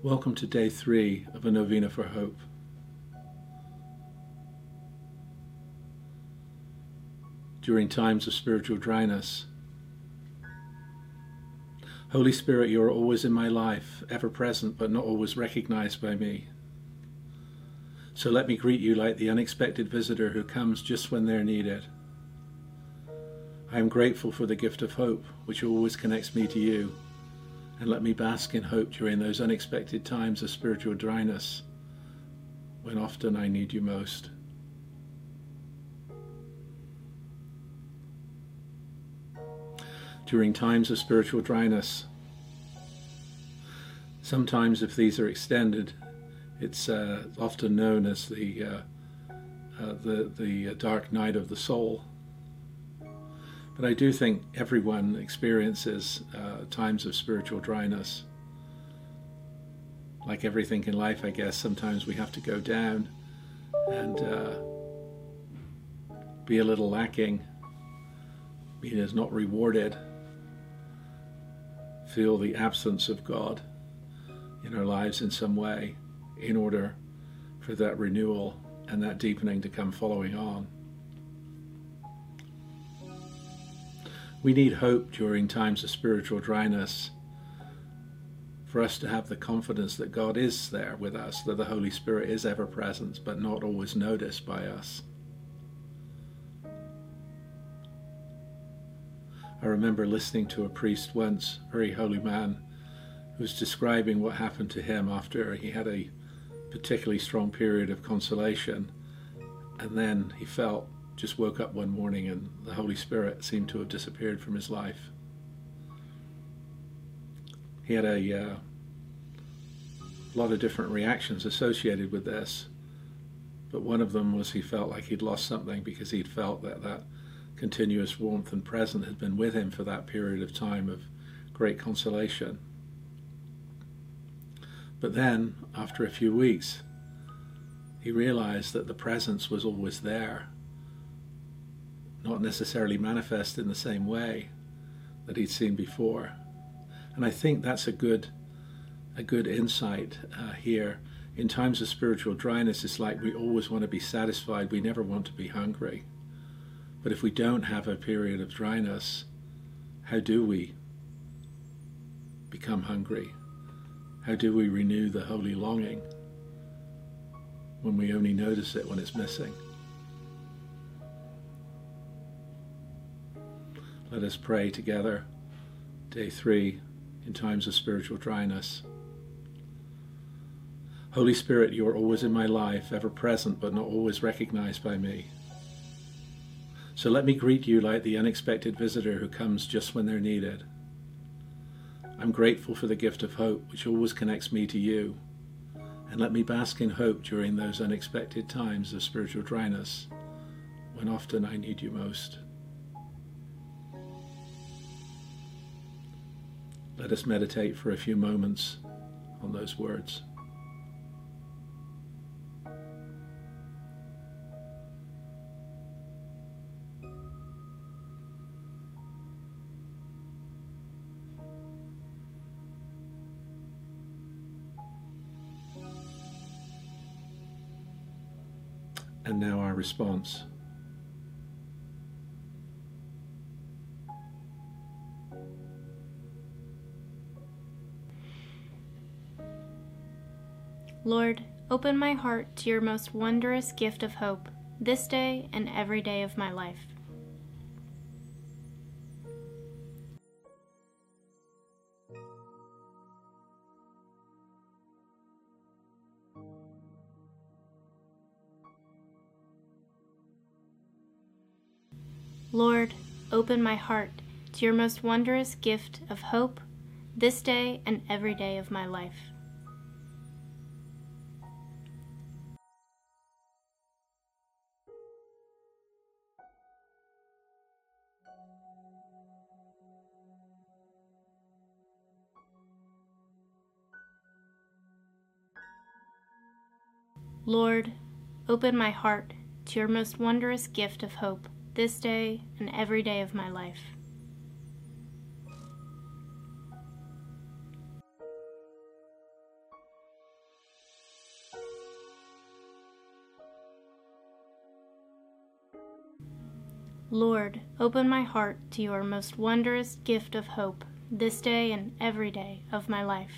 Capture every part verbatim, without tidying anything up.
Welcome to day three of a novena for hope. During times of spiritual dryness, Holy Spirit, you are always in my life, ever present but not always recognized by me. So let me greet you like the unexpected visitor who comes just when they're needed. I am grateful for the gift of hope, which always connects me to you, and let me bask in hope during those unexpected times of spiritual dryness, when often I need you most. During times of spiritual dryness, sometimes if these are extended, it's uh, often known as the, uh, uh, the, the dark night of the soul. But I do think everyone experiences uh, times of spiritual dryness. Like everything in life, I guess, sometimes we have to go down and uh, be a little lacking, being as not rewarded, feel the absence of God in our lives in some way in order for that renewal and that deepening to come following on. We need hope during times of spiritual dryness for us to have the confidence that God is there with us, that the Holy Spirit is ever present but not always noticed by us. I remember listening to a priest once, a very holy man, who was describing what happened to him after he had a particularly strong period of consolation, and then he felt just woke up one morning and the Holy Spirit seemed to have disappeared from his life. He had a uh, lot of different reactions associated with this, but one of them was he felt like he'd lost something because he'd felt that that continuous warmth and presence had been with him for that period of time of great consolation. But then, after a few weeks, he realized that the presence was always there, not necessarily manifest in the same way that he'd seen before. And I think that's a good a good insight uh, here. In times of spiritual dryness, it's like we always want to be satisfied. We never want to be hungry. But if we don't have a period of dryness, how do we become hungry? How do we renew the holy longing when we only notice it when it's missing? Let us pray together, day three, in times of spiritual dryness. Holy Spirit, you are always in my life, ever present but not always recognized by me. So let me greet you like the unexpected visitor who comes just when they're needed. I'm grateful for the gift of hope, which always connects me to you, and let me bask in hope during those unexpected times of spiritual dryness, when often I need you most. Let us meditate for a few moments on those words. And now our response. Lord, open my heart to your most wondrous gift of hope, this day and every day of my life. Lord, open my heart to your most wondrous gift of hope, this day and every day of my life. Lord, open my heart to your most wondrous gift of hope, this day and every day of my life. Lord, open my heart to your most wondrous gift of hope, this day and every day of my life.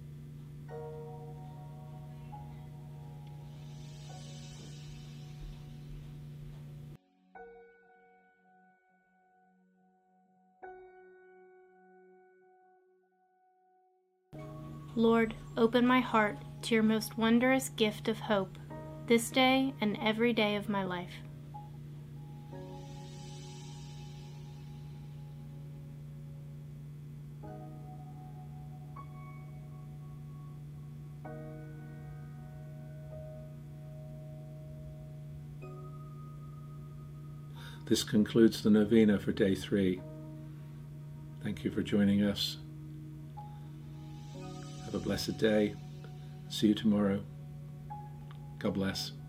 Lord, open my heart to your most wondrous gift of hope, this day and every day of my life. This concludes the novena for day three. Thank you for joining us. Have a blessed day. See you tomorrow. God bless.